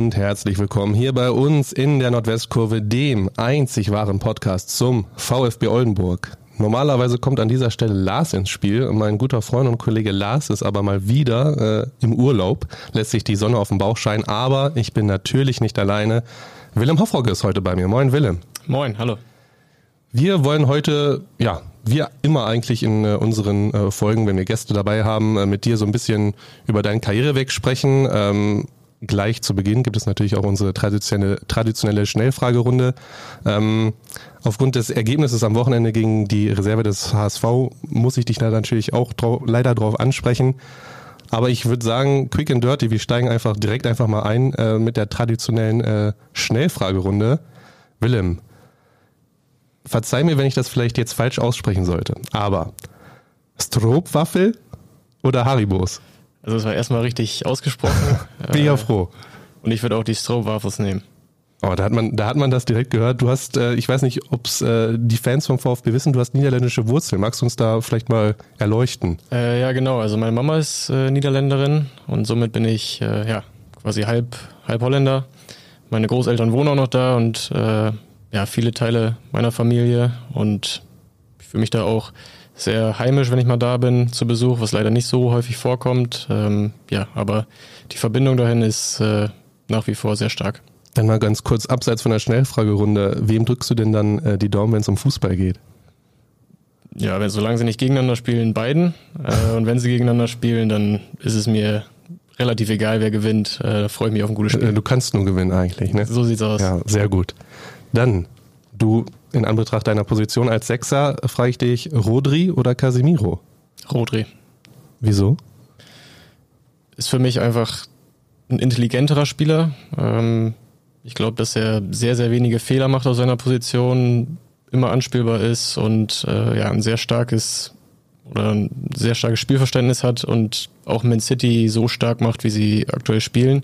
und herzlich willkommen hier bei uns in der Nordwestkurve, dem einzig wahren Podcast zum VfB Oldenburg. Normalerweise kommt an dieser Stelle Lars ins Spiel. Mein guter Freund und Kollege Lars ist aber mal wieder im Urlaub, lässt sich die Sonne auf den Bauch scheinen, aber ich bin natürlich nicht alleine. Willem Hoffrogge ist heute bei mir. Moin Willem. Moin, hallo. Wir wollen heute, wie immer eigentlich in unseren Folgen, wenn wir Gäste dabei haben, mit dir so ein bisschen über deinen Karriereweg sprechen. Gleich zu Beginn gibt es natürlich auch unsere traditionelle Schnellfragerunde. Aufgrund des Ergebnisses am Wochenende gegen die Reserve des HSV muss ich dich da natürlich auch leider drauf ansprechen. Aber ich würde sagen, quick and dirty, wir steigen direkt mal ein mit der traditionellen Schnellfragerunde. Willem, verzeih mir, wenn ich das vielleicht jetzt falsch aussprechen sollte, aber Stroopwafel oder Haribos? Also es war erstmal richtig ausgesprochen. Bin ich ja froh. Und ich würde auch die Stroopwafels nehmen. Oh, da hat man das direkt gehört. Du hast, ich weiß nicht, ob es die Fans vom VfB wissen, du hast niederländische Wurzeln. Magst du uns da vielleicht mal erleuchten? Ja, genau. Also meine Mama ist Niederländerin und somit bin ich quasi halb Holländer. Meine Großeltern wohnen auch noch da und viele Teile meiner Familie. Und ich fühle mich da auch sehr heimisch, wenn ich mal da bin zu Besuch, was leider nicht so häufig vorkommt. Aber die Verbindung dahin ist nach wie vor sehr stark. Dann mal ganz kurz abseits von der Schnellfragerunde. Wem drückst du denn dann die Daumen, wenn es um Fußball geht? Ja, solange sie nicht gegeneinander spielen, beiden. Und wenn sie gegeneinander spielen, dann ist es mir relativ egal, wer gewinnt. Da freue ich mich auf ein gutes Spiel. Du kannst nur gewinnen eigentlich, ne? So sieht's aus. Ja, sehr gut. Dann, du in Anbetracht deiner Position als Sechser, frage ich dich, Rodri oder Casemiro? Rodri. Wieso? Ist für mich einfach ein intelligenterer Spieler. Ich glaube, dass er sehr, sehr wenige Fehler macht auf seiner Position, immer anspielbar ist und ein sehr starkes Spielverständnis hat und auch Man City so stark macht, wie sie aktuell spielen.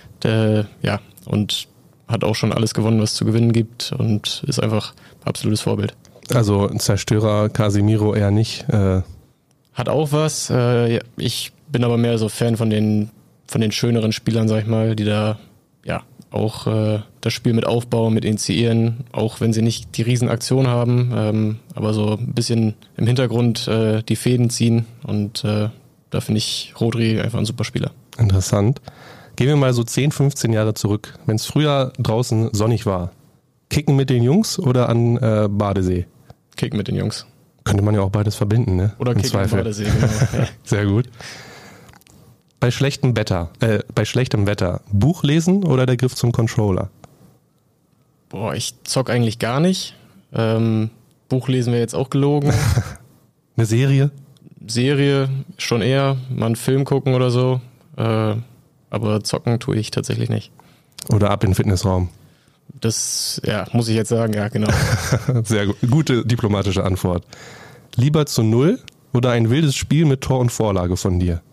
Und hat auch schon alles gewonnen, was zu gewinnen gibt und ist einfach ein absolutes Vorbild. Also Zerstörer Casemiro eher nicht? Hat auch was. Ich bin aber mehr so Fan von den schöneren Spielern, sag ich mal, die da auch das Spiel mit aufbauen, mit initiieren, auch wenn sie nicht die Riesenaktion haben, aber so ein bisschen im Hintergrund die Fäden ziehen und da finde ich Rodri einfach ein super Spieler. Interessant. Gehen wir mal so 10, 15 Jahre zurück. Wenn es früher draußen sonnig war, kicken mit den Jungs oder an Badesee? Kicken mit den Jungs. Könnte man ja auch beides verbinden, ne? Oder kicken an Badesee, genau. Sehr gut. Bei schlechtem Wetter, Buch lesen oder der Griff zum Controller? Boah, ich zock eigentlich gar nicht. Buch lesen wäre jetzt auch gelogen. Eine Serie? Serie schon eher. Mal einen Film gucken oder so. Aber zocken tue ich tatsächlich nicht. Oder ab in den Fitnessraum? Das, muss ich jetzt sagen, ja, genau. Sehr gut. Gute diplomatische Antwort. Lieber zu 0 oder ein wildes Spiel mit Tor und Vorlage von dir?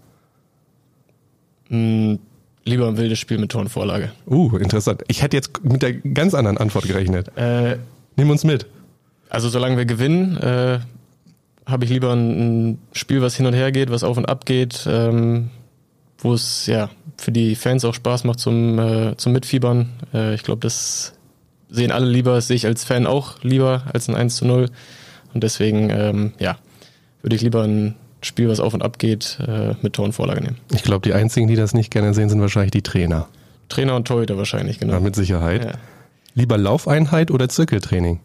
Lieber ein wildes Spiel mit Tor und Vorlage. Interessant. Ich hätte jetzt mit der ganz anderen Antwort gerechnet. Nimm uns mit. Also solange wir gewinnen, habe ich lieber ein Spiel, was hin und her geht, was auf und ab geht, wo es für die Fans auch Spaß macht zum Mitfiebern. Ich glaube, das sehen alle lieber, das sehe ich als Fan auch lieber als ein 1:0. Und deswegen würde ich lieber ein Spiel, was auf und ab geht, mit Tor und Vorlage nehmen. Ich glaube, die einzigen, die das nicht gerne sehen, sind wahrscheinlich die Trainer. Trainer und Torhüter wahrscheinlich, genau. Ja, mit Sicherheit. Ja. Lieber Laufeinheit oder Zirkeltraining?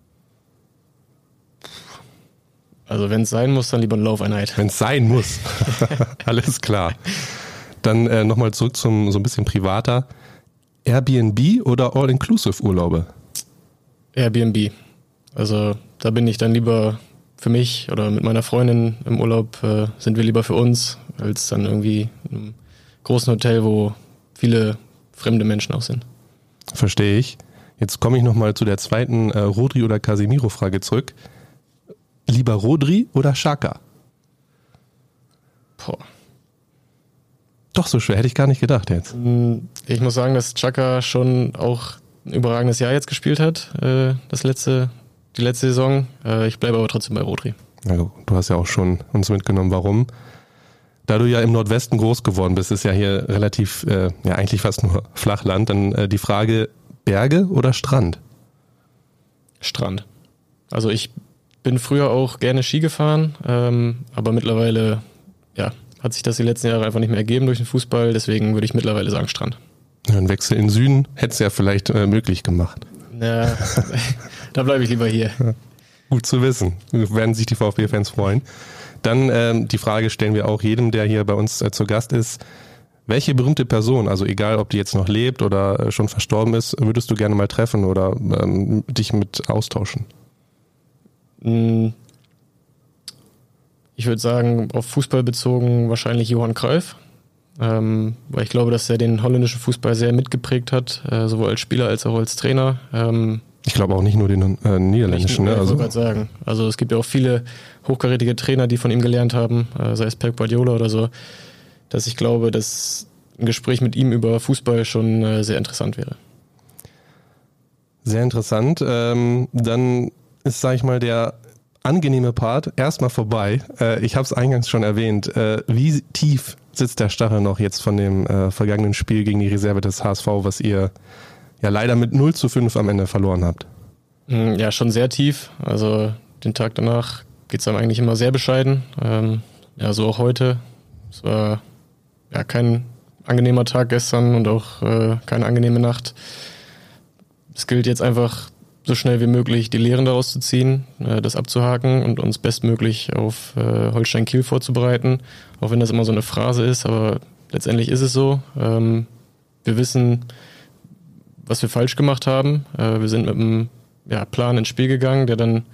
Also wenn es sein muss, dann lieber eine Laufeinheit. Wenn es sein muss. Alles klar. Dann nochmal zurück zum so ein bisschen privater. Airbnb oder All-Inclusive-Urlaube? Airbnb. Also da bin ich dann lieber für mich oder mit meiner Freundin im Urlaub, sind wir lieber für uns, als dann irgendwie in einem großen Hotel, wo viele fremde Menschen auch sind. Verstehe ich. Jetzt komme ich nochmal zu der zweiten Rodri- oder Casemiro-Frage zurück. Lieber Rodri oder Xhaka? Boah. Doch so schwer, hätte ich gar nicht gedacht jetzt. Ich muss sagen, dass Xhaka schon auch ein überragendes Jahr jetzt gespielt hat, die letzte Saison. Ich bleibe aber trotzdem bei Rodri. Also, du hast ja auch schon uns mitgenommen, warum. Da du ja im Nordwesten groß geworden bist, ist ja hier relativ, eigentlich fast nur Flachland, dann die Frage, Berge oder Strand? Strand. Also ich bin früher auch gerne Ski gefahren, aber mittlerweile hat sich das die letzten Jahre einfach nicht mehr ergeben durch den Fußball, deswegen würde ich mittlerweile sagen Strand. Ein Wechsel in den Süden hätte es ja vielleicht möglich gemacht. Ja, da bleibe ich lieber hier. Gut zu wissen, werden sich die VfB-Fans freuen. Dann die Frage stellen wir auch jedem, der hier bei uns zu Gast ist. Welche berühmte Person, also egal ob die jetzt noch lebt oder schon verstorben ist, würdest du gerne mal treffen oder dich mit austauschen? Ich würde sagen, auf Fußball bezogen wahrscheinlich Johan Cruyff, weil ich glaube, dass er den holländischen Fußball sehr mitgeprägt hat, sowohl als Spieler als auch als Trainer. Ich glaube auch nicht nur den niederländischen. Ich wollte gerade sagen. Also es gibt ja auch viele hochkarätige Trainer, die von ihm gelernt haben, sei es Pep Guardiola oder so, dass ich glaube, dass ein Gespräch mit ihm über Fußball schon sehr interessant wäre. Sehr interessant. Dann ist, sag ich mal, der angenehme Part erstmal vorbei. Ich habe es eingangs schon erwähnt. Wie tief sitzt der Stachel noch jetzt von dem vergangenen Spiel gegen die Reserve des HSV, was ihr ja leider mit 0:5 am Ende verloren habt? Ja, schon sehr tief. Also den Tag danach geht es einem eigentlich immer sehr bescheiden. So auch heute. Es war kein angenehmer Tag gestern und auch keine angenehme Nacht. Es gilt jetzt einfach, so schnell wie möglich die Lehren daraus zu ziehen, das abzuhaken und uns bestmöglich auf Holstein Kiel vorzubereiten. Auch wenn das immer so eine Phrase ist, aber letztendlich ist es so. Wir wissen, was wir falsch gemacht haben. Wir sind mit einem Plan ins Spiel gegangen, der dann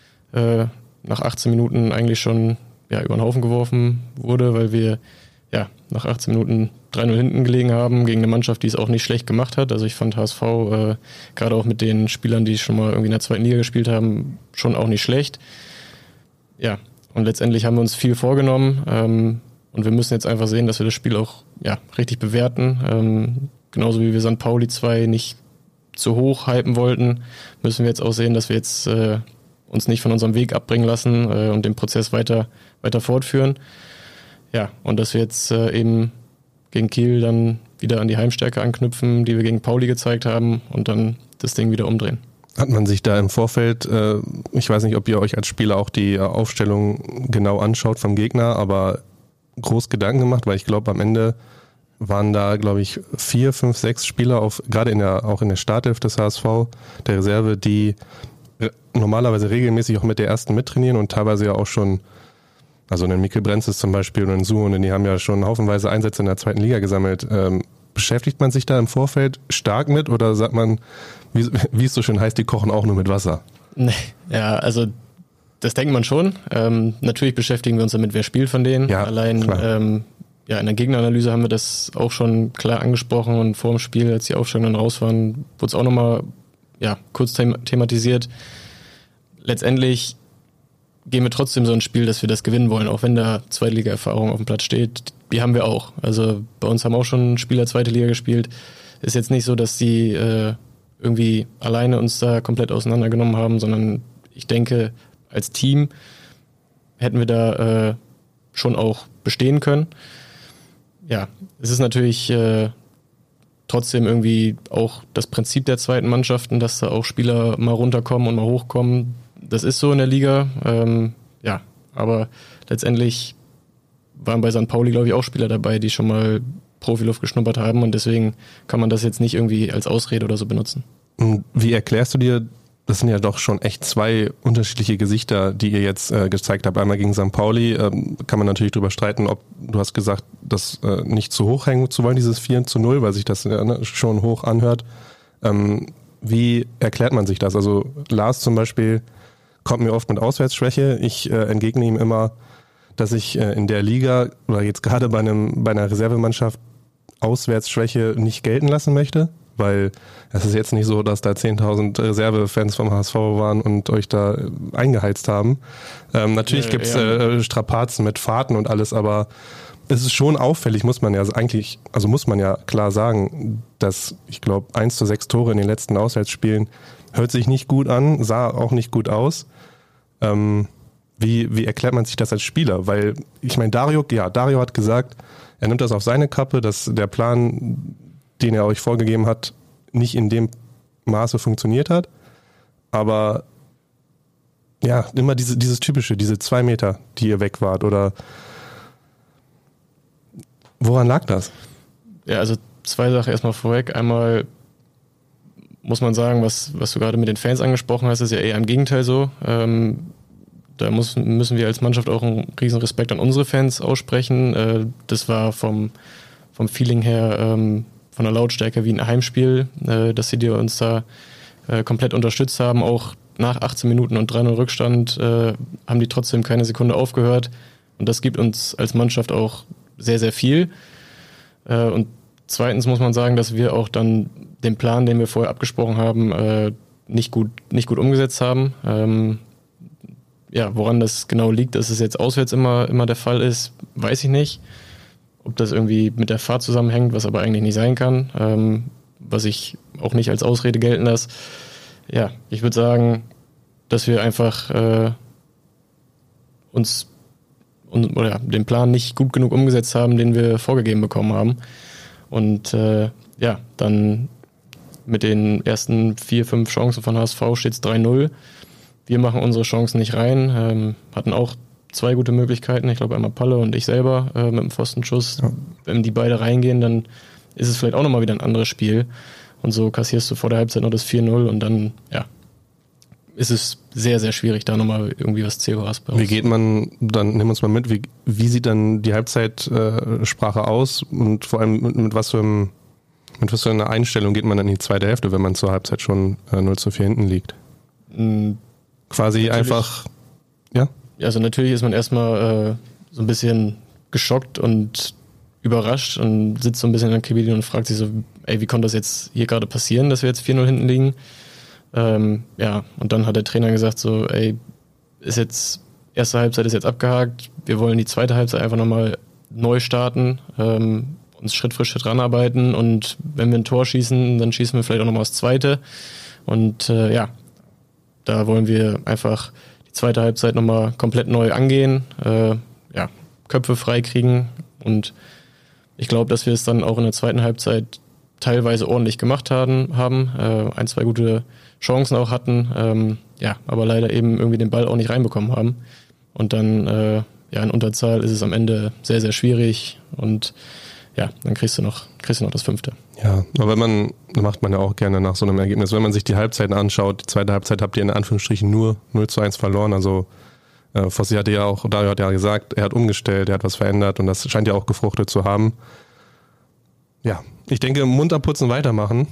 nach 18 Minuten eigentlich schon über den Haufen geworfen wurde, weil wir nach 18 Minuten 3-0 hinten gelegen haben gegen eine Mannschaft, die es auch nicht schlecht gemacht hat. Also ich fand HSV, gerade auch mit den Spielern, die schon mal irgendwie in der zweiten Liga gespielt haben, schon auch nicht schlecht. Ja, und letztendlich haben wir uns viel vorgenommen und wir müssen jetzt einfach sehen, dass wir das Spiel auch richtig bewerten. Genauso wie wir St. Pauli 2 nicht zu hoch hypen wollten, müssen wir jetzt auch sehen, dass wir jetzt uns nicht von unserem Weg abbringen lassen und den Prozess weiter fortführen. Ja, und dass wir jetzt eben gegen Kiel dann wieder an die Heimstärke anknüpfen, die wir gegen Pauli gezeigt haben und dann das Ding wieder umdrehen. Hat man sich da im Vorfeld, ich weiß nicht, ob ihr euch als Spieler auch die Aufstellung genau anschaut vom Gegner, aber groß Gedanken gemacht, weil ich glaube, am Ende waren da, glaube ich, 4, 5, 6 Spieler gerade auch in der Startelf des HSV, der Reserve, die normalerweise regelmäßig auch mit der ersten mittrainieren und teilweise ja auch schon, also einen Mikkel Brenzes zum Beispiel oder einen Suhonen, die haben ja schon haufenweise Einsätze in der zweiten Liga gesammelt. Beschäftigt man sich da im Vorfeld stark mit oder sagt man, wie es so schön heißt, die kochen auch nur mit Wasser? Nee, ja, also das denkt man schon. Natürlich beschäftigen wir uns damit, wer spielt von denen. Ja, allein in der Gegneranalyse haben wir das auch schon klar angesprochen und vor dem Spiel, als die Aufstellungen dann raus waren, wurde es auch nochmal kurz thematisiert. Letztendlich gehen wir trotzdem so ein Spiel, dass wir das gewinnen wollen, auch wenn da Zweitliga-Erfahrung auf dem Platz steht. Die haben wir auch. Also bei uns haben auch schon Spieler zweite Liga gespielt. Ist jetzt nicht so, dass die irgendwie alleine uns da komplett auseinandergenommen haben, sondern ich denke, als Team hätten wir da schon auch bestehen können. Ja, es ist natürlich trotzdem irgendwie auch das Prinzip der zweiten Mannschaften, dass da auch Spieler mal runterkommen und mal hochkommen. Das ist so in der Liga, aber letztendlich waren bei St. Pauli, glaube ich, auch Spieler dabei, die schon mal Profiluft geschnuppert haben und deswegen kann man das jetzt nicht irgendwie als Ausrede oder so benutzen. Wie erklärst du dir, das sind ja doch schon echt 2 unterschiedliche Gesichter, die ihr jetzt gezeigt habt. Einmal gegen St. Pauli, kann man natürlich drüber streiten, ob du hast gesagt, das nicht zu hoch hängen zu wollen, dieses 4-0, weil sich das schon hoch anhört. Wie erklärt man sich das? Also Lars zum Beispiel kommt mir oft mit Auswärtsschwäche. Ich entgegne ihm immer, dass ich in der Liga oder jetzt gerade bei einer Reservemannschaft Auswärtsschwäche nicht gelten lassen möchte, weil es ist jetzt nicht so, dass da 10.000 Reservefans vom HSV waren und euch da eingeheizt haben. Natürlich gibt's Strapazen mit Fahrten und alles, aber es ist schon auffällig, muss man ja klar sagen, dass ich glaube 1:6 Tore in den letzten Auswärtsspielen hört sich nicht gut an, sah auch nicht gut aus. Wie erklärt man sich das als Spieler? Weil, ich meine, Dario hat gesagt, er nimmt das auf seine Kappe, dass der Plan, den er euch vorgegeben hat, nicht in dem Maße funktioniert hat. Aber ja, immer dieses typische, diese 2 Meter, die ihr weg wart. Oder woran lag das? Ja, also 2 Sachen erstmal vorweg. Einmal muss man sagen, was du gerade mit den Fans angesprochen hast, ist ja eher im Gegenteil so. Da müssen wir als Mannschaft auch einen riesen Respekt an unsere Fans aussprechen. Das war vom Feeling her, von der Lautstärke wie ein Heimspiel, dass sie uns da komplett unterstützt haben. Auch nach 18 Minuten und 3-0 Rückstand haben die trotzdem keine Sekunde aufgehört. Und das gibt uns als Mannschaft auch sehr, sehr viel. Und zweitens muss man sagen, dass wir auch dann den Plan, den wir vorher abgesprochen haben, nicht gut umgesetzt haben. Ja, woran das genau liegt, dass es jetzt auswärts immer der Fall ist, weiß ich nicht. Ob das irgendwie mit der Fahrt zusammenhängt, was aber eigentlich nicht sein kann, was ich auch nicht als Ausrede gelten lasse. Ja, ich würde sagen, dass wir einfach den Plan nicht gut genug umgesetzt haben, den wir vorgegeben bekommen haben. Und dann mit den ersten 4-5 Chancen von HSV steht es 3-0. Wir machen unsere Chancen nicht rein, hatten auch 2 gute Möglichkeiten, ich glaube einmal Palle und ich selber mit dem Pfostenschuss. Ja. Wenn die beide reingehen, dann ist es vielleicht auch nochmal wieder ein anderes Spiel. Und so kassierst du vor der Halbzeit noch das 4-0 und dann, ist es sehr, sehr schwierig, da nochmal irgendwie was zählbares bei uns. Wie geht man, dann nimm uns mal mit, wie sieht dann die Halbzeitsprache aus und vor allem mit was für einer Einstellung geht man dann in die zweite Hälfte, wenn man zur Halbzeit schon 0-4 hinten liegt? Quasi natürlich, einfach, ja? Also natürlich ist man erstmal so ein bisschen geschockt und überrascht und sitzt so ein bisschen in der Kabine und fragt sich so, wie konnte das jetzt hier gerade passieren, dass wir jetzt 4-0 hinten liegen? Und dann hat der Trainer gesagt so, erste Halbzeit ist jetzt abgehakt, wir wollen die zweite Halbzeit einfach nochmal neu starten, uns Schritt für Schritt ranarbeiten und wenn wir ein Tor schießen, dann schießen wir vielleicht auch nochmal das zweite und da wollen wir einfach die zweite Halbzeit nochmal komplett neu angehen, Köpfe frei kriegen und ich glaube, dass wir es dann auch in der zweiten Halbzeit teilweise ordentlich gemacht haben, 1, 2 gute Chancen auch hatten, aber leider eben irgendwie den Ball auch nicht reinbekommen haben. Und dann in Unterzahl ist es am Ende sehr, sehr schwierig und dann kriegst du noch das 5. Ja, aber macht man ja auch gerne nach so einem Ergebnis. Wenn man sich die Halbzeiten anschaut, die zweite Halbzeit habt ihr in Anführungsstrichen nur 0-1 verloren, also Fossi hatte ja auch, Dario hat ja gesagt, er hat umgestellt, er hat was verändert und das scheint ja auch gefruchtet zu haben. Ja, ich denke, munter putzen, weitermachen.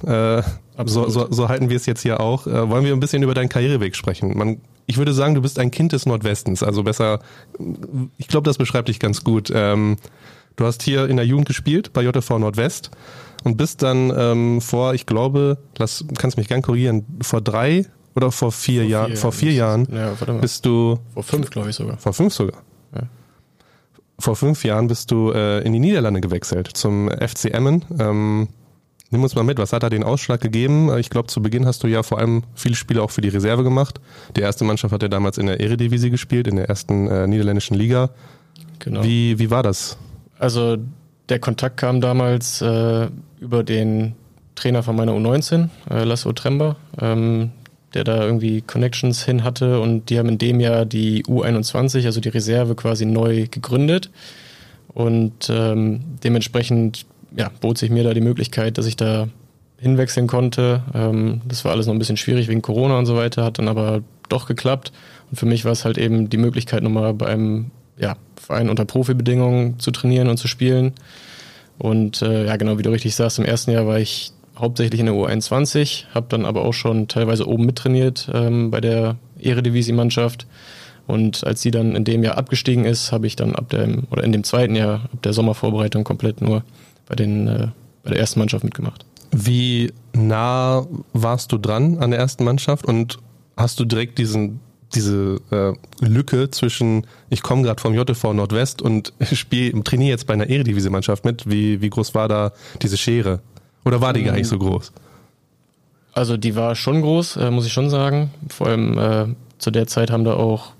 So halten wir es jetzt hier auch. Wollen wir ein bisschen über deinen Karriereweg sprechen? Ich würde sagen, du bist ein Kind des Nordwestens. Also besser, ich glaube, das beschreibt dich ganz gut. Du hast hier in der Jugend gespielt bei JV Nordwest und bist dann ich glaube, kannst mich gern korrigieren, vor 3 oder vor 4 Jahren? Vor 4 Jahren bist du... Vor 5, glaube ich sogar. Vor 5 sogar? Ja. Vor 5 Jahren bist du in die Niederlande gewechselt, zum FC Emmen. Nimm uns mal mit, was hat da den Ausschlag gegeben? Ich glaube, zu Beginn hast du ja vor allem viele Spiele auch für die Reserve gemacht. Die erste Mannschaft hat ja damals in der Eredivisie gespielt, in der ersten niederländischen Liga. Genau. Wie war das? Also der Kontakt kam damals über den Trainer von meiner U19, Laszlo Trember, der da irgendwie Connections hin hatte und die haben in dem Jahr die U21, also die Reserve quasi neu gegründet und dementsprechend bot sich mir da die Möglichkeit, dass ich da hinwechseln konnte. Das war alles noch ein bisschen schwierig wegen Corona und so weiter, hat dann aber doch geklappt und für mich war es halt eben die Möglichkeit nochmal bei einem Verein unter Profibedingungen zu trainieren und zu spielen und genau wie du richtig sagst, im ersten Jahr war ich hauptsächlich in der U21, habe dann aber auch schon teilweise oben mittrainiert bei der Eredivisie-Mannschaft und als sie dann in dem Jahr abgestiegen ist, habe ich dann in dem zweiten Jahr ab der Sommervorbereitung komplett nur bei der ersten Mannschaft mitgemacht. Wie nah warst du dran an der ersten Mannschaft und hast du direkt diese Lücke zwischen ich komme gerade vom JV Nordwest und trainiere jetzt bei einer Eredivisie-Mannschaft mit, wie groß war da diese Schere? Oder war die gar nicht so groß? Also die war schon groß, muss ich schon sagen. Vor allem zu der Zeit haben da auch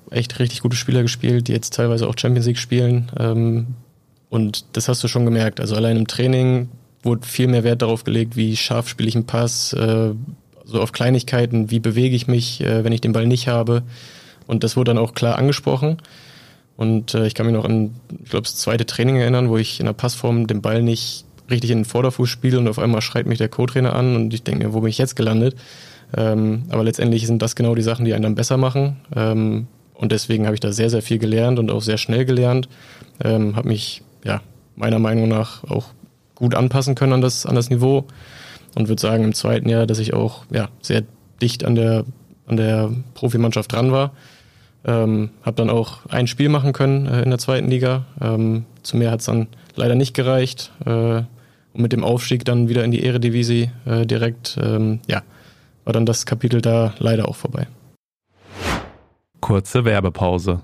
echt richtig gute Spieler gespielt, die jetzt teilweise auch Champions League spielen. Und das hast du schon gemerkt. Also allein im Training wurde viel mehr Wert darauf gelegt, wie scharf spiele ich einen Pass, so auf Kleinigkeiten, wie bewege ich mich, wenn ich den Ball nicht habe. Und das wurde dann auch klar angesprochen. Und ich kann mich noch an, ich glaube, das zweite Training erinnern, wo ich in der Passform den Ball nicht richtig in den Vorderfuß spiele und auf einmal schreit mich der Co-Trainer an und ich denke mir, wo bin ich jetzt gelandet? Aber letztendlich sind das genau die Sachen, die einen dann besser machen. Und deswegen habe ich da sehr, sehr viel gelernt und auch sehr schnell gelernt. Habe mich, ja, meiner Meinung nach auch gut anpassen können an das Niveau und würde sagen im zweiten Jahr, dass ich auch sehr dicht an der Profimannschaft dran war. Habe dann auch ein Spiel machen können in der zweiten Liga. Zu mehr hat es dann leider nicht gereicht. Und mit dem Aufstieg dann wieder in die Eredivisie direkt, war dann das Kapitel da leider auch vorbei. Kurze Werbepause.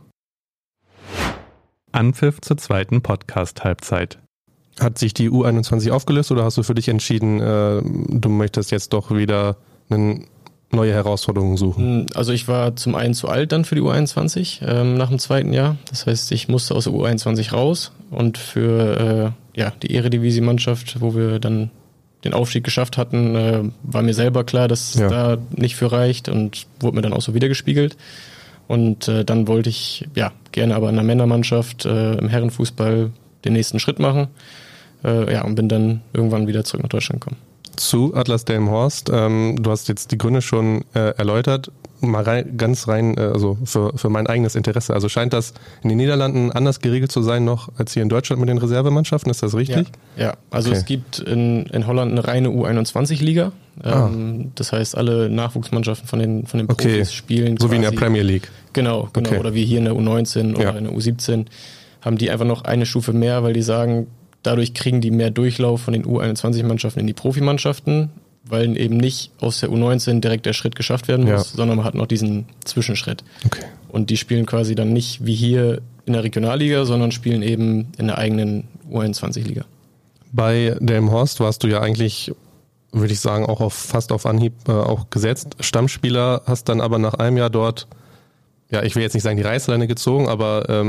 Anpfiff zur zweiten Podcast-Halbzeit. Hat sich die U21 aufgelöst oder hast du für dich entschieden, du möchtest jetzt doch wieder eine neue Herausforderungen suchen? Also ich war zum einen zu alt dann für die U21 nach dem zweiten Jahr. Das heißt, ich musste aus der U21 raus und für die Eredivisie-Mannschaft, wo wir dann den Aufstieg geschafft hatten, war mir selber klar, dass da nicht für reicht und wurde mir dann auch so wiedergespiegelt. Und dann wollte ich gerne aber in der Männermannschaft im Herrenfußball den nächsten Schritt machen und bin dann irgendwann wieder zurück nach Deutschland gekommen. Zu Atlas Delmenhorst. Du hast jetzt die Gründe schon erläutert. Mal ganz rein, also für mein eigenes Interesse. Also scheint das in den Niederlanden anders geregelt zu sein noch als hier in Deutschland mit den Reservemannschaften. Ist das richtig? Ja. Also es gibt in Holland eine reine U21-Liga. Das heißt, alle Nachwuchsmannschaften von den Profis spielen so quasi, wie in der Premier League. Genau. Okay. Oder wie hier in der U19 oder in der U17 haben die einfach noch eine Stufe mehr, weil die sagen, dadurch kriegen die mehr Durchlauf von den U21-Mannschaften in die Profimannschaften, weil eben nicht aus der U19 direkt der Schritt geschafft werden muss, sondern man hat noch diesen Zwischenschritt. Okay. Und die spielen quasi dann nicht wie hier in der Regionalliga, sondern spielen eben in der eigenen U21-Liga. Bei Delmenhorst warst du ja eigentlich, würde ich sagen, auch fast auf Anhieb auch gesetzt. Stammspieler, hast dann aber nach einem Jahr dort, ich will jetzt nicht sagen die Reißleine gezogen, aber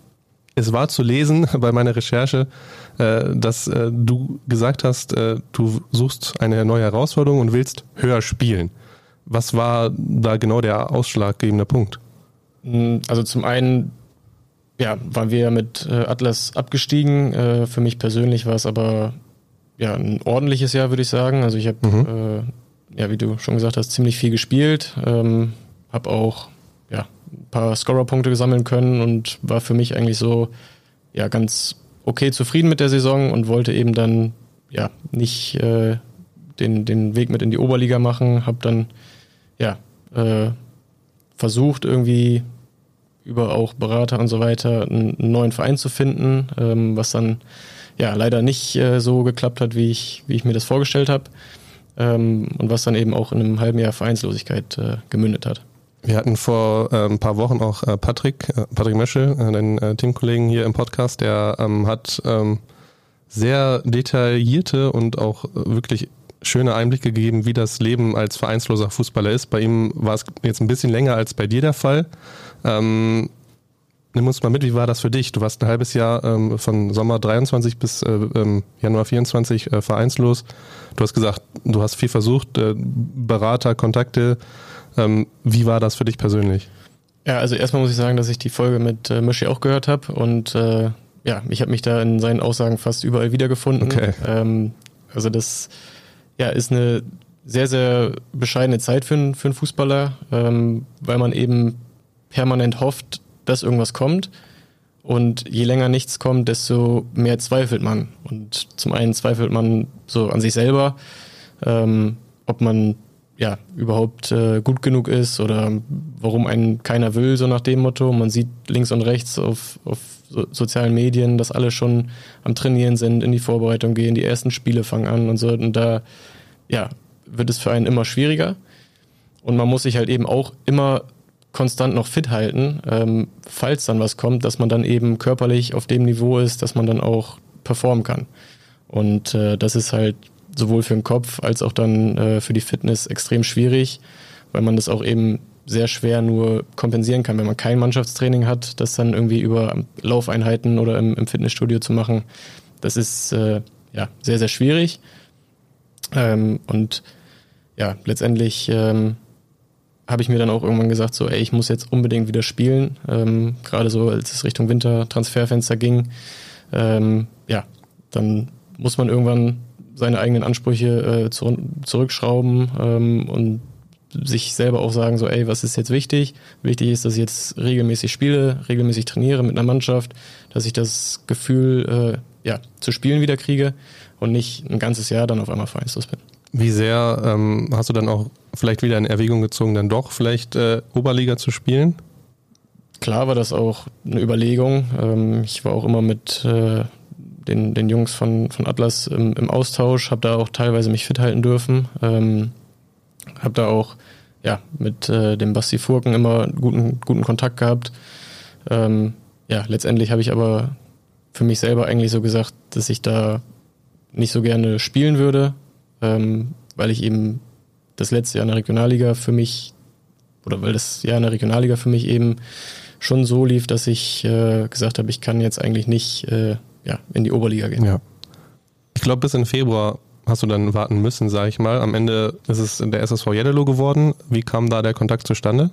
es war zu lesen bei meiner Recherche, dass du gesagt hast, du suchst eine neue Herausforderung und willst höher spielen. Was war da genau der ausschlaggebende Punkt? Also zum einen waren wir ja mit Atlas abgestiegen. Für mich persönlich war es aber ein ordentliches Jahr, würde ich sagen. Also ich habe, wie du schon gesagt hast, ziemlich viel gespielt. Habe auch ein paar Scorer-Punkte gesammeln können und war für mich eigentlich so ganz okay zufrieden mit der Saison und wollte eben dann nicht den Weg mit in die Oberliga machen. Habe dann versucht irgendwie über auch Berater und so weiter einen neuen Verein zu finden, was dann leider nicht so geklappt hat, wie ich mir das vorgestellt habe, und was dann eben auch in einem halben Jahr Vereinslosigkeit gemündet hat. Wir hatten vor ein paar Wochen auch Patrick Möschel, deinen Teamkollegen hier im Podcast, der hat sehr detaillierte und auch wirklich schöne Einblicke gegeben, wie das Leben als vereinsloser Fußballer ist. Bei ihm war es jetzt ein bisschen länger als bei dir der Fall. Nimm uns mal mit, wie war das für dich? Du warst ein halbes Jahr von Sommer 23 bis Januar 24 vereinslos. Du hast gesagt, du hast viel versucht, Berater, Kontakte. Wie war das für dich persönlich? Ja, also erstmal muss ich sagen, dass ich die Folge mit Möschi auch gehört habe und ich habe mich da in seinen Aussagen fast überall wiedergefunden. Okay. Also das ist eine sehr, sehr bescheidene Zeit für einen Fußballer, weil man eben permanent hofft, dass irgendwas kommt und je länger nichts kommt, desto mehr zweifelt man. Und zum einen zweifelt man so an sich selber, ob man überhaupt gut genug ist oder warum einen keiner will, so nach dem Motto. Man sieht links und rechts auf sozialen Medien, dass alle schon am Trainieren sind, in die Vorbereitung gehen, die ersten Spiele fangen an und so. Und da wird es für einen immer schwieriger. Und man muss sich halt eben auch immer konstant noch fit halten, falls dann was kommt, dass man dann eben körperlich auf dem Niveau ist, dass man dann auch performen kann. Und das ist halt sowohl für den Kopf als auch dann für die Fitness extrem schwierig, weil man das auch eben sehr schwer nur kompensieren kann, wenn man kein Mannschaftstraining hat, das dann irgendwie über Laufeinheiten oder im Fitnessstudio zu machen. Das ist sehr, sehr schwierig. Und ja, letztendlich habe ich mir dann auch irgendwann gesagt, so, ich muss jetzt unbedingt wieder spielen. Gerade so, als es Richtung Wintertransferfenster ging. Dann muss man irgendwann seine eigenen Ansprüche zurückschrauben und sich selber auch sagen, so, was ist jetzt wichtig? Wichtig ist, dass ich jetzt regelmäßig spiele, regelmäßig trainiere mit einer Mannschaft, dass ich das Gefühl, zu spielen wieder kriege und nicht ein ganzes Jahr dann auf einmal vereinslos bin. Wie sehr hast du dann auch vielleicht wieder in Erwägung gezogen, dann doch vielleicht Oberliga zu spielen? Klar war das auch eine Überlegung. Ich war auch immer mit den Jungs von Atlas im Austausch, habe da auch teilweise mich fit halten dürfen. Habe da auch mit dem Basti Furken immer guten Kontakt gehabt. Letztendlich habe ich aber für mich selber eigentlich so gesagt, dass ich da nicht so gerne spielen würde, weil ich eben das letzte Jahr in der Regionalliga für mich, oder weil das Jahr in der Regionalliga für mich eben schon so lief, dass ich gesagt habe, ich kann jetzt eigentlich nicht in die Oberliga gehen. Ja. Ich glaube, bis in Februar hast du dann warten müssen, sage ich mal. Am Ende ist es der SSV Jeddelo geworden. Wie kam da der Kontakt zustande?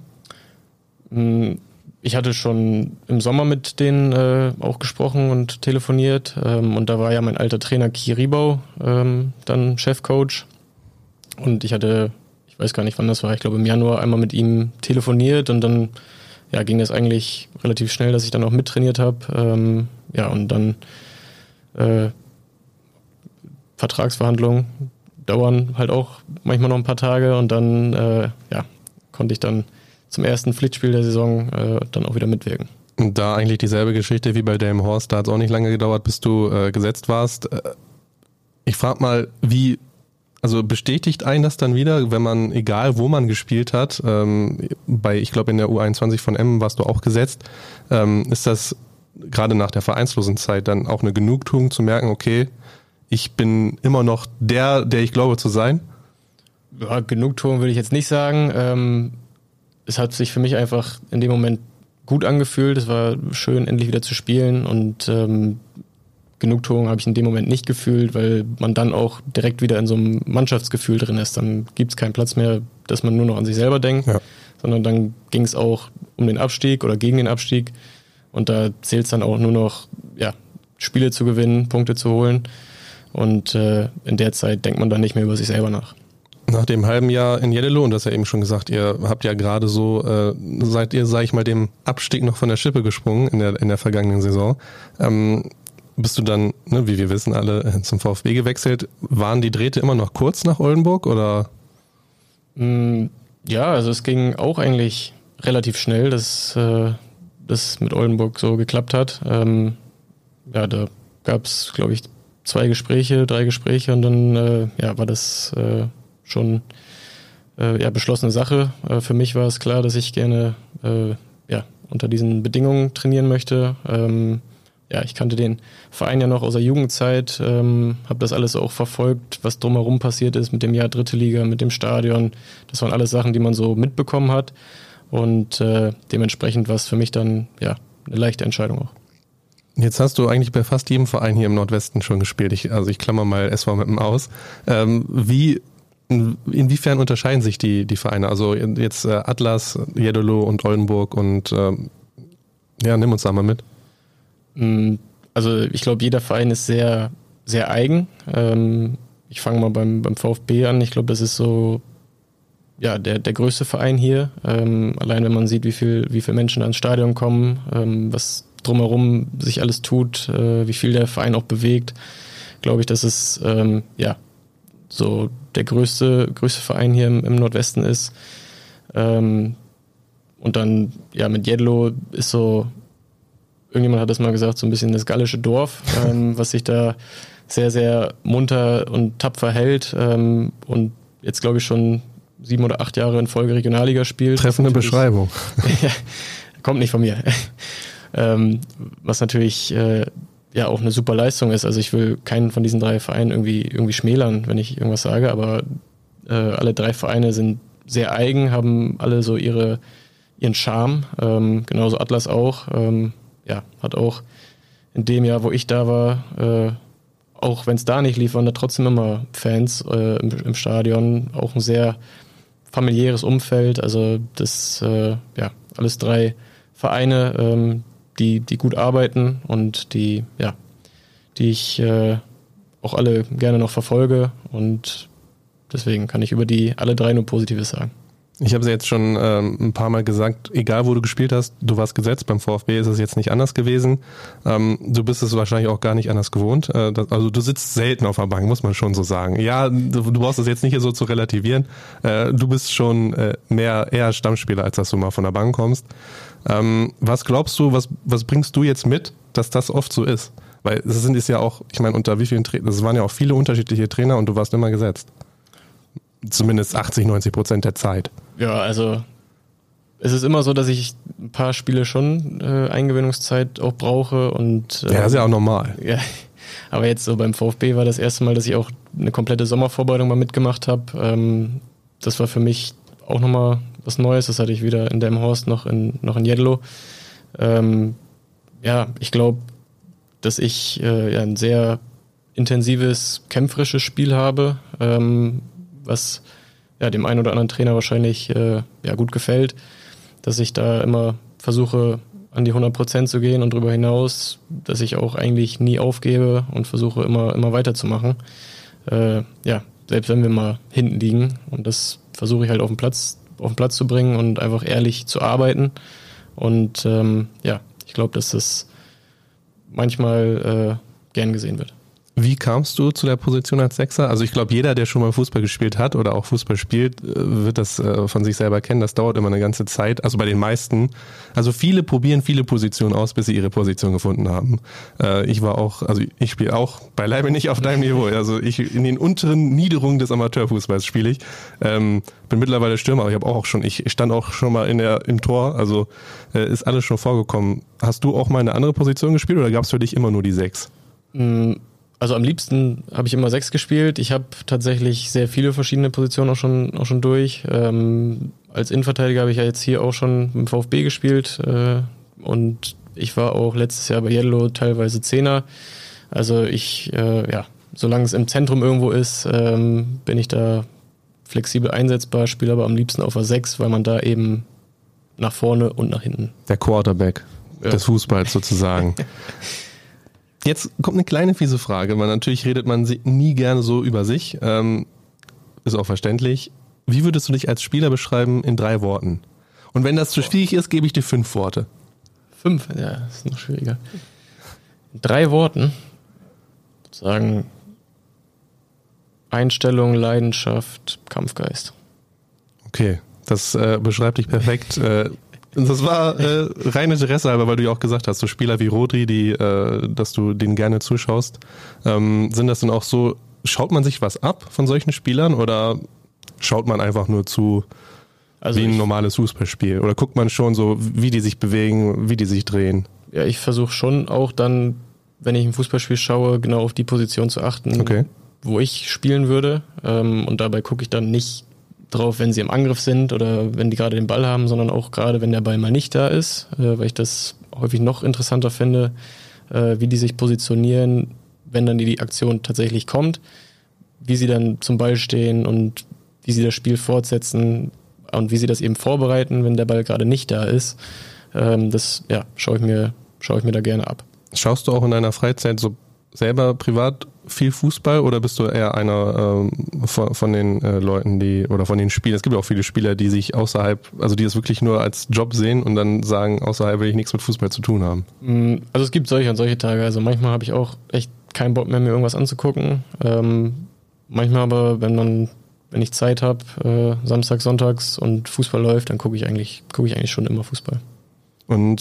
Ich hatte schon im Sommer mit denen auch gesprochen und telefoniert. Und da war ja mein alter Trainer Ki Ribau dann Chefcoach. Und ich weiß gar nicht, wann das war, ich glaube im Januar einmal mit ihm telefoniert und dann ging das eigentlich relativ schnell, dass ich dann auch mittrainiert habe. Und dann Vertragsverhandlungen dauern halt auch manchmal noch ein paar Tage und dann konnte ich dann zum ersten Pflichtspiel der Saison dann auch wieder mitwirken. Und da eigentlich dieselbe Geschichte wie bei Delmenhorst, da hat es auch nicht lange gedauert, bis du gesetzt warst. Ich frage mal, also bestätigt einen das dann wieder, wenn man, egal wo man gespielt hat, ich glaube in der U21 von Emmen warst du auch gesetzt, ist das gerade nach der vereinslosen Zeit dann auch eine Genugtuung zu merken, okay, ich bin immer noch der ich glaube zu sein? Ja, Genugtuung würde ich jetzt nicht sagen. Es hat sich für mich einfach in dem Moment gut angefühlt. Es war schön, endlich wieder zu spielen und Genugtuung habe ich in dem Moment nicht gefühlt, weil man dann auch direkt wieder in so einem Mannschaftsgefühl drin ist. Dann gibt es keinen Platz mehr, dass man nur noch an sich selber denkt, sondern dann ging es auch um den Abstieg oder gegen den Abstieg. Und da zählt es dann auch nur noch, Spiele zu gewinnen, Punkte zu holen. Und in der Zeit denkt man dann nicht mehr über sich selber nach. Nach dem halben Jahr in Jeddelo, und das ja eben schon gesagt, ihr habt ja gerade so, seid ihr, sag ich mal, dem Abstieg noch von der Schippe gesprungen in der vergangenen Saison. Bist du dann, wie wir wissen alle, zum VfB gewechselt. Waren die Drähte immer noch kurz nach Oldenburg oder? Ja, also es ging auch eigentlich relativ schnell, dass das mit Oldenburg so geklappt hat. Da gab es, glaube ich, 3 Gespräche und dann war das schon beschlossene Sache. Für mich war es klar, dass ich gerne unter diesen Bedingungen trainieren möchte. Ich kannte den Verein ja noch aus der Jugendzeit, habe das alles auch verfolgt, was drumherum passiert ist mit dem Jahr 3. Liga, mit dem Stadion. Das waren alles Sachen, die man so mitbekommen hat und dementsprechend war es für mich dann eine leichte Entscheidung auch. Jetzt hast du eigentlich bei fast jedem Verein hier im Nordwesten schon gespielt. Ich klammer mal SV Meppen aus. Inwiefern unterscheiden sich die Vereine? Also jetzt Atlas, Jeddelo und Oldenburg und nimm uns da mal mit. Also ich glaube, jeder Verein ist sehr, sehr eigen. Ich fange mal beim VfB an. Ich glaube, das ist so der größte Verein hier. Allein wenn man sieht, wie viele Menschen ans Stadion kommen, was drumherum sich alles tut, wie viel der Verein auch bewegt, glaube ich, dass es so der größte Verein hier im Nordwesten ist. Und dann mit Jeddelo ist so, irgendjemand hat das mal gesagt, so ein bisschen das gallische Dorf, was sich da sehr, sehr munter und tapfer hält und jetzt glaube ich schon 7 oder 8 Jahre in Folge Regionalliga spielt. Treffende Beschreibung. Kommt nicht von mir. Was natürlich auch eine super Leistung ist. Also ich will keinen von diesen 3 Vereinen irgendwie schmälern, wenn ich irgendwas sage, aber alle 3 Vereine sind sehr eigen, haben alle so ihren Charme. Genauso Atlas auch. Hat auch in dem Jahr, wo ich da war, auch wenn es da nicht lief, waren da trotzdem immer Fans im Stadion. Auch ein sehr familiäres Umfeld. Also das, alles 3 Vereine, die gut arbeiten und die ich auch alle gerne noch verfolge. Und deswegen kann ich über die alle 3 nur Positives sagen. Ich habe es jetzt schon ein paar Mal gesagt, egal wo du gespielt hast, du warst gesetzt. Beim VfB ist es jetzt nicht anders gewesen. Du bist es wahrscheinlich auch gar nicht anders gewohnt. Also du sitzt selten auf der Bank, muss man schon so sagen. Ja, du brauchst das jetzt nicht so zu relativieren. Du bist schon eher Stammspieler, als dass du mal von der Bank kommst. Was glaubst du, was bringst du jetzt mit, dass das oft so ist? Weil ist ja auch, ich meine, unter wie vielen Trainern, das waren ja auch viele unterschiedliche Trainer und du warst immer gesetzt. Zumindest 80-90% der Zeit. Ja, also es ist immer so, dass ich ein paar Spiele schon Eingewöhnungszeit auch brauche. Und das ist ja auch normal. Ja, aber jetzt so beim VfB war das erste Mal, dass ich auch eine komplette Sommervorbereitung mal mitgemacht habe. Das war für mich auch nochmal was Neues. Das hatte ich wieder in Delmenhorst noch in Jeddelo. Ich glaube, dass ich ein sehr intensives, kämpferisches Spiel habe, was dem einen oder anderen Trainer wahrscheinlich gut gefällt, dass ich da immer versuche, an die 100% zu gehen und darüber hinaus, dass ich auch eigentlich nie aufgebe und versuche immer weiterzumachen. Selbst wenn wir mal hinten liegen, und das versuche ich halt auf den Platz zu bringen und einfach ehrlich zu arbeiten. Und ich glaube, dass das manchmal gern gesehen wird. Wie kamst du zu der Position als Sechser? Also ich glaube, jeder, der schon mal Fußball gespielt hat oder auch Fußball spielt, wird das von sich selber kennen. Das dauert immer eine ganze Zeit. Also bei den meisten. Also viele probieren viele Positionen aus, bis sie ihre Position gefunden haben. Ich spiele auch beileibe nicht auf deinem Niveau. Also in den unteren Niederungen des Amateurfußballs spiele ich. Bin mittlerweile Stürmer, aber ich stand auch schon mal im Tor. Also ist alles schon vorgekommen. Hast du auch mal eine andere Position gespielt oder gab es für dich immer nur die 6? Also am liebsten habe ich immer 6 gespielt. Ich habe tatsächlich sehr viele verschiedene Positionen auch schon durch. Als Innenverteidiger habe ich ja jetzt hier auch schon im VfB gespielt. Und ich war auch letztes Jahr bei Jeddelo teilweise 10er. Also solange es im Zentrum irgendwo ist, bin ich da flexibel einsetzbar, spiele aber am liebsten auf der 6, weil man da eben nach vorne und nach hinten. Der Quarterback des Fußballs sozusagen. Jetzt kommt eine kleine fiese Frage, weil natürlich redet man nie gerne so über sich. Ist auch verständlich. Wie würdest du dich als Spieler beschreiben in 3 Worten? Und wenn das zu schwierig ist, gebe ich dir 5 Worte. 5? Ja, das ist noch schwieriger. In 3 Worten? Sagen Einstellung, Leidenschaft, Kampfgeist. Okay, das beschreibt dich perfekt. Das war rein Interesse halber, weil du ja auch gesagt hast, so Spieler wie Rodri, dass du denen gerne zuschaust. Sind das denn auch so, schaut man sich was ab von solchen Spielern oder schaut man einfach nur zu wie ein normales Fußballspiel? Oder guckt man schon so, wie die sich bewegen, wie die sich drehen? Ja, ich versuche schon auch dann, wenn ich ein Fußballspiel schaue, genau auf die Position zu achten, wo ich spielen würde. Und dabei gucke ich dann nicht drauf, wenn sie im Angriff sind oder wenn die gerade den Ball haben, sondern auch gerade, wenn der Ball mal nicht da ist, weil ich das häufig noch interessanter finde, wie die sich positionieren, wenn dann die Aktion tatsächlich kommt, wie sie dann zum Ball stehen und wie sie das Spiel fortsetzen und wie sie das eben vorbereiten, wenn der Ball gerade nicht da ist. Das schaue ich mir da gerne ab. Schaust du auch in deiner Freizeit so selber privat viel Fußball oder bist du eher einer von den Leuten, oder von den Spielern? Es gibt ja auch viele Spieler, die sich die das wirklich nur als Job sehen und dann sagen, außerhalb will ich nichts mit Fußball zu tun haben. Also es gibt solche und solche Tage. Also manchmal habe ich auch echt keinen Bock mehr, mir irgendwas anzugucken. Manchmal aber, wenn ich Zeit habe, samstags, sonntags und Fußball läuft, dann gucke ich eigentlich schon immer Fußball. Und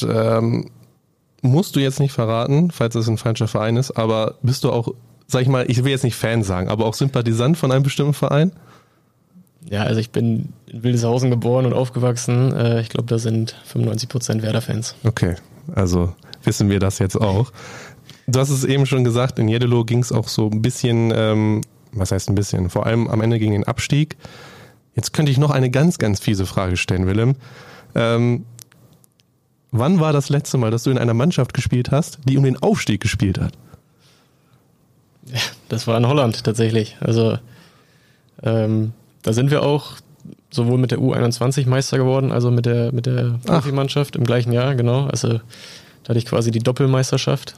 musst du jetzt nicht verraten, falls es ein falscher Verein ist, aber bist du auch, sag ich mal, ich will jetzt nicht Fan sagen, aber auch Sympathisant von einem bestimmten Verein? Ja, also ich bin in Wildeshausen geboren und aufgewachsen. Ich glaube, da sind 95% Werder-Fans. Okay, also wissen wir das jetzt auch. Du hast es eben schon gesagt, in Jeddelo ging es auch so ein bisschen, was heißt ein bisschen, vor allem am Ende gegen den Abstieg. Jetzt könnte ich noch eine ganz, ganz fiese Frage stellen, Willem. Wann war das letzte Mal, dass du in einer Mannschaft gespielt hast, die um den Aufstieg gespielt hat? Ja, das war in Holland tatsächlich. Also da sind wir auch sowohl mit der U21 Meister geworden, also mit der Profimannschaft im gleichen Jahr, genau. Also da hatte ich quasi die Doppelmeisterschaft.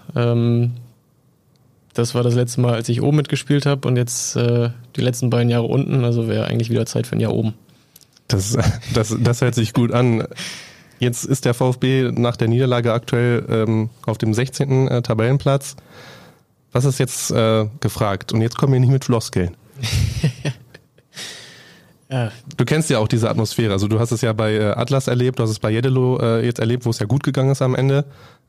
Das war das letzte Mal, als ich oben mitgespielt habe und jetzt die letzten beiden Jahre unten, also wäre eigentlich wieder Zeit für ein Jahr oben. Das hört sich gut an. Jetzt ist der VfB nach der Niederlage aktuell auf dem 16. Tabellenplatz. Was ist jetzt gefragt? Und jetzt kommen wir nicht mit Floskeln. Ja. Du kennst ja auch diese Atmosphäre. Also du hast es ja bei Atlas erlebt, du hast es bei Jeddelo jetzt erlebt, wo es ja gut gegangen ist am Ende.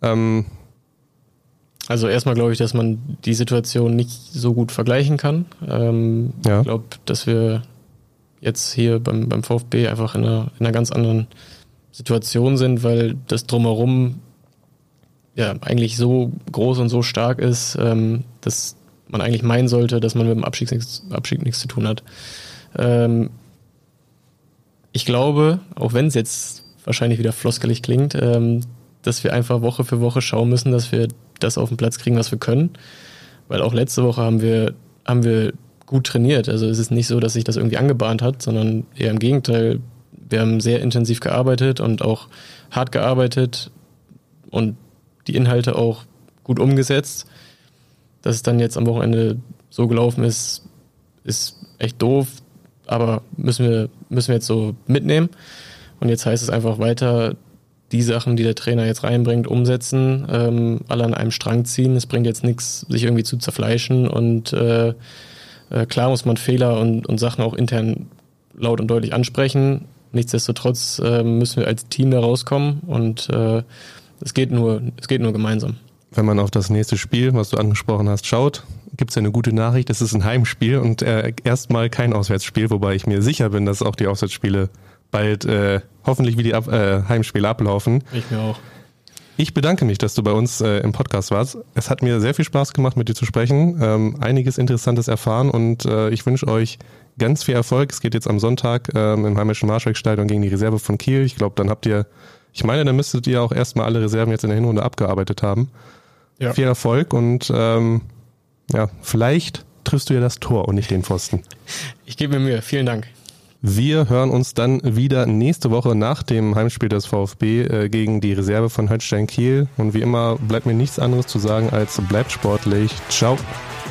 Also erstmal glaube ich, dass man die Situation nicht so gut vergleichen kann. Ich glaube, dass wir jetzt hier beim VfB einfach in einer ganz anderen Situation sind, weil das Drumherum ja eigentlich so groß und so stark ist, dass man eigentlich meinen sollte, dass man mit dem Abstieg nichts zu tun hat. Ich glaube, auch wenn es jetzt wahrscheinlich wieder floskelig klingt, dass wir einfach Woche für Woche schauen müssen, dass wir das auf den Platz kriegen, was wir können. Weil auch letzte Woche haben wir gut trainiert. Also es ist nicht so, dass sich das irgendwie angebahnt hat, sondern eher im Gegenteil. Wir haben sehr intensiv gearbeitet und auch hart gearbeitet und die Inhalte auch gut umgesetzt. Dass es dann jetzt am Wochenende so gelaufen ist echt doof, aber müssen wir jetzt so mitnehmen. Und jetzt heißt es einfach weiter, die Sachen, die der Trainer jetzt reinbringt, umsetzen, alle an einem Strang ziehen. Es bringt jetzt nichts, sich irgendwie zu zerfleischen und klar muss man Fehler und Sachen auch intern laut und deutlich ansprechen. Nichtsdestotrotz müssen wir als Team da rauskommen und es geht nur gemeinsam. Wenn man auf das nächste Spiel, was du angesprochen hast, schaut, gibt es ja eine gute Nachricht, es ist ein Heimspiel und erstmal kein Auswärtsspiel, wobei ich mir sicher bin, dass auch die Auswärtsspiele bald hoffentlich wie die Heimspiele ablaufen. Ich mir auch. Ich bedanke mich, dass du bei uns im Podcast warst. Es hat mir sehr viel Spaß gemacht, mit dir zu sprechen, einiges Interessantes erfahren und ich wünsche euch ganz viel Erfolg. Es geht jetzt am Sonntag im heimischen Marschwegstadion gegen die Reserve von Kiel. Ich glaube, dann müsstet ihr auch erstmal alle Reserven jetzt in der Hinrunde abgearbeitet haben. Ja. Viel Erfolg und vielleicht triffst du ja das Tor und nicht den Pfosten. Ich gebe mir Mühe. Vielen Dank. Wir hören uns dann wieder nächste Woche nach dem Heimspiel des VfB gegen die Reserve von Holstein Kiel. Und wie immer bleibt mir nichts anderes zu sagen als bleibt sportlich. Ciao.